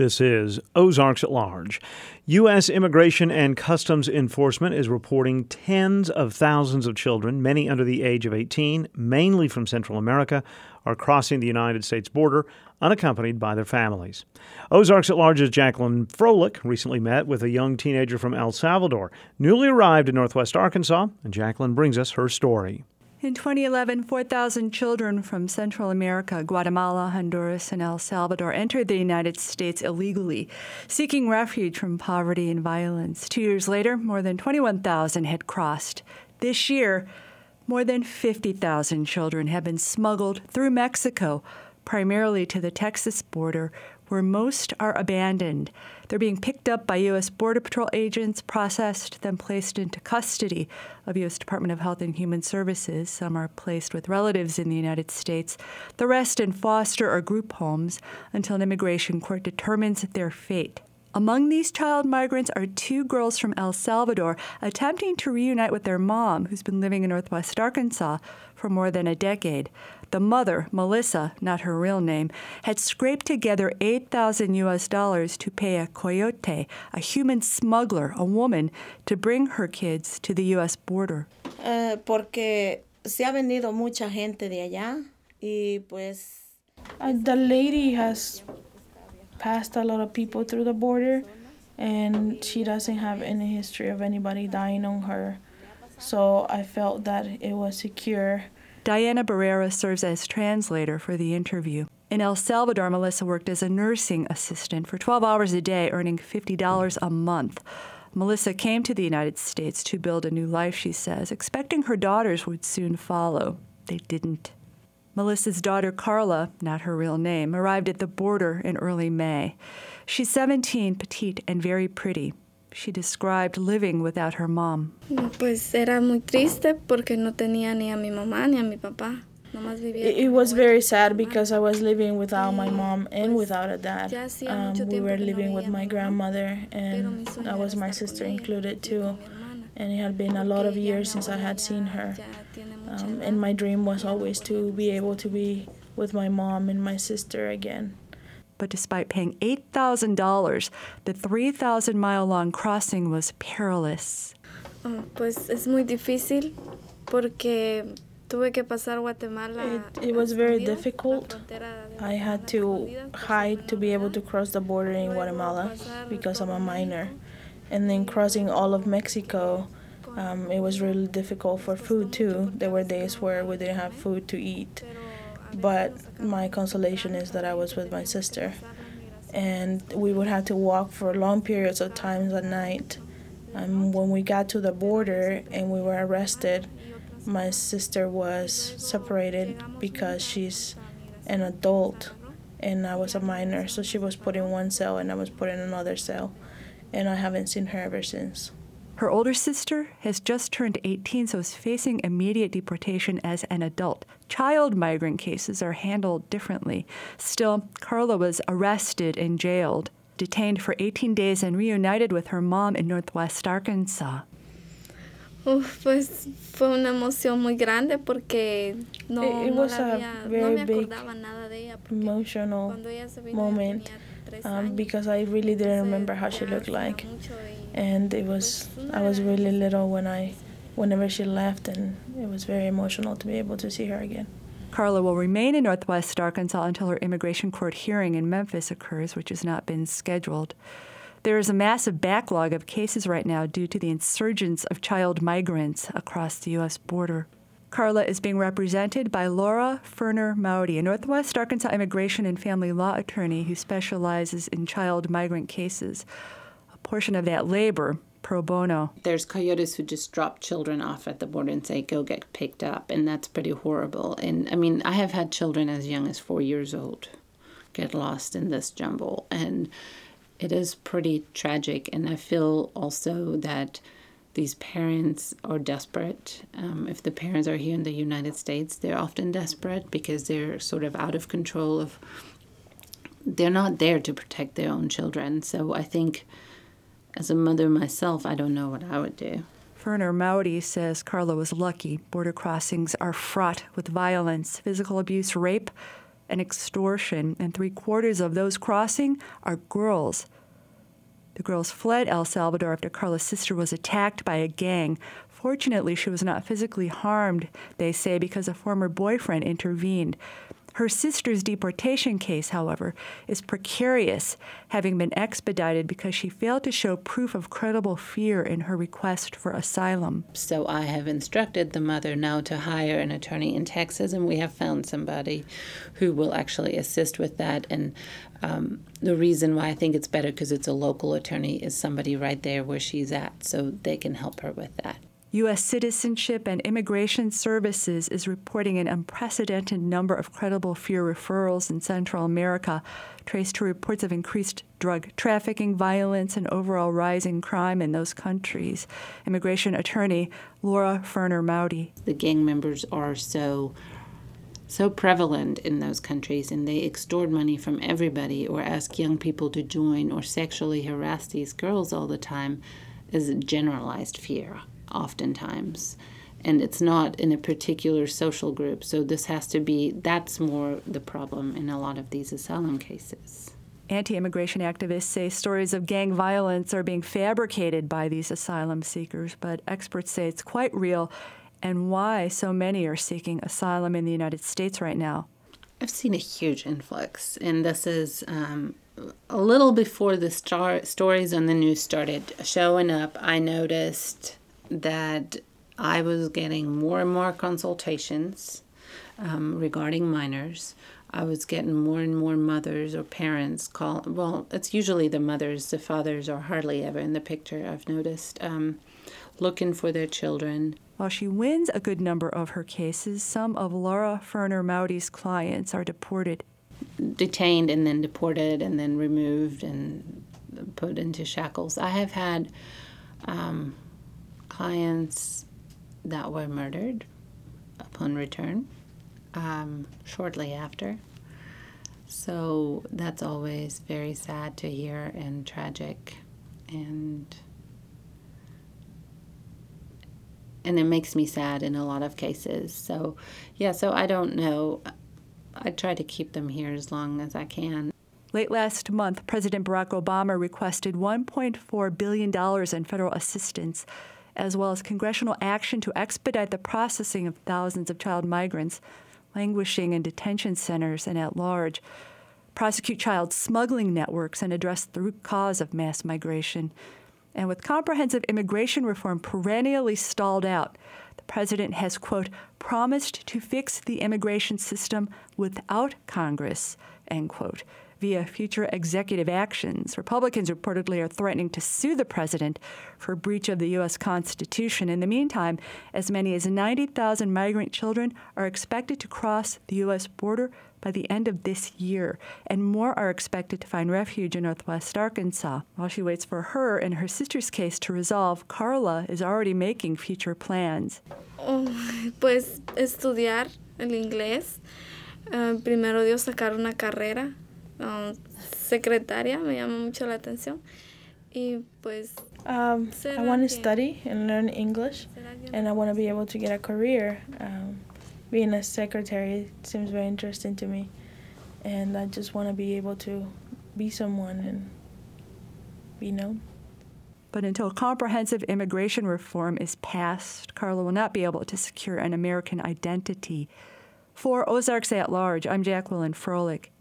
This is Ozarks at Large. U.S. Immigration and Customs Enforcement is reporting tens of thousands of children, many under the age of 18, mainly from Central America, are crossing the United States border unaccompanied by their families. Ozarks at Large's Jacqueline Froelich recently met with a young teenager from El Salvador, newly arrived in Northwest Arkansas, and Jacqueline brings us her story. In 2011, 4,000 children from Central America, Guatemala, Honduras, and El Salvador entered the United States illegally, seeking refuge from poverty and violence. 2 years later, more than 21,000 had crossed. This year, more than 50,000 children have been smuggled through Mexico, primarily to the Texas border, where most are abandoned. They're being picked up by U.S. Border Patrol agents, processed, then placed into custody of U.S. Department of Health and Human Services. Some are placed with relatives in the United States. The rest in foster or group homes until an immigration court determines their fate. Among these child migrants are two girls from El Salvador attempting to reunite with their mom, who's been living in Northwest Arkansas for more than a decade. The mother, Melissa, not her real name, had scraped together $8,000 to pay a coyote, a human smuggler, a woman, to bring her kids to the U.S. border. Porque se ha venido mucha gente de allá y pues... The lady has passed a lot of people through the border, and she doesn't have any history of anybody dying on her. So I felt that it was secure. Diana Barrera serves as translator for the interview. In El Salvador, Melissa worked as a nursing assistant for 12 hours a day, earning $50 a month. Melissa came to the United States to build a new life, she says, expecting her daughters would soon follow. They didn't. Melissa's daughter, Carla, not her real name, arrived at the border in early May. She's 17, petite, and very pretty. She described living without her mom. Pues era muy triste porque no tenía ni a mi mamá ni a mi papá. It was very sad because I was living without my mom and without a dad. We were living with my grandmother, and that was my sister included too. And it had been a lot of years since I had seen her. And my dream was always to be able to be with my mom and my sister again. But despite paying $8,000, the 3,000-mile-long crossing was perilous. Pues es muy difícil porque tuve que pasar Guatemala. It was very difficult. I had to hide to be able to cross the border in Guatemala because I'm a minor. And then crossing all of Mexico, it was really difficult for food too. There were days where we didn't have food to eat. But my consolation is that I was with my sister. And we would have to walk for long periods of times at night. When we got to the border and we were arrested, my sister was separated because she's an adult and I was a minor. So she was put in one cell and I was put in another cell. And I haven't seen her ever since. Her older sister has just turned 18, so is facing immediate deportation as an adult. Child migrant cases are handled differently. Still, Carla was arrested and jailed, detained for 18 days, and reunited with her mom in Northwest Arkansas. Pues fue una emoción muy grande porque it was a very big emotional moment because I really didn't remember how she looked like. And I was really little whenever she left, and it was very emotional to be able to see her again. Carla will remain in Northwest Arkansas until her immigration court hearing in Memphis occurs, which has not been scheduled. There is a massive backlog of cases right now due to the insurgence of child migrants across the U.S. border. Carla is being represented by Laura Ferner Maudy, a Northwest Arkansas immigration and family law attorney who specializes in child migrant cases. A portion of that labor, pro bono. There's coyotes who just drop children off at the border and say, go get picked up, and that's pretty horrible. And, I mean, I have had children as young as 4 years old get lost in this jumble, and it is pretty tragic. And I feel also that these parents are desperate. If the parents are here in the United States, they're often desperate because they're sort of out of control of, they're not there to protect their own children. So I think as a mother myself, I don't know what I would do. Ferner Maudy says Carla was lucky. Border crossings are fraught with violence, physical abuse, rape, and extortion, and 3/4 of those crossing are girls. The girls fled El Salvador after Carla's sister was attacked by a gang. Fortunately, she was not physically harmed, they say, because a former boyfriend intervened. Her sister's deportation case, however, is precarious, having been expedited because she failed to show proof of credible fear in her request for asylum. So I have instructed the mother now to hire an attorney in Texas, and we have found somebody who will actually assist with that. And the reason why I think it's better because it's a local attorney is somebody right there where she's at, so they can help her with that. U.S. Citizenship and Immigration Services is reporting an unprecedented number of credible fear referrals in Central America, traced to reports of increased drug trafficking, violence, and overall rising crime in those countries. Immigration attorney Laura Ferner-Mauti. The gang members are so prevalent in those countries, and they extort money from everybody or ask young people to join or sexually harass these girls all the time is a generalized fear. Oftentimes, and it's not in a particular social group. So that's more the problem in a lot of these asylum cases. Anti-immigration activists say stories of gang violence are being fabricated by these asylum seekers, but experts say it's quite real and why so many are seeking asylum in the United States right now. I've seen a huge influx, and this is a little before the stories on the news started showing up. I noticed that I was getting more and more consultations regarding minors. I was getting more and more mothers or parents call. Well, it's usually the mothers. The fathers are hardly ever in the picture, I've noticed, looking for their children. While she wins a good number of her cases, some of Laura Ferner-Mauti's clients are deported. Detained and then deported and then removed and put into shackles. I have had clients that were murdered upon return, shortly after. So that's always very sad to hear and tragic, and it makes me sad in a lot of cases. So I don't know. I try to keep them here as long as I can. Late last month, President Barack Obama requested $1.4 billion in federal assistance, as well as congressional action to expedite the processing of thousands of child migrants languishing in detention centers and at large, prosecute child smuggling networks, and address the root cause of mass migration. And with comprehensive immigration reform perennially stalled out, the president has, quote, promised to fix the immigration system without Congress, end quote, via future executive actions. Republicans reportedly are threatening to sue the president for breach of the U.S. Constitution. In the meantime, as many as 90,000 migrant children are expected to cross the U.S. border by the end of this year, and more are expected to find refuge in Northwest Arkansas. While she waits for her and her sister's case to resolve, Carla is already making future plans. Pues estudiar el inglés. Primero Dios, sacar una carrera. Secretaria me llama mucho la atención. Y pues I want to study and learn English, and I want to be able to get a career. Being a secretary seems very interesting to me, and I just want to be able to be someone and be known. But until comprehensive immigration reform is passed, Carla will not be able to secure an American identity. For Ozarks at Large, I'm Jacqueline Froelich.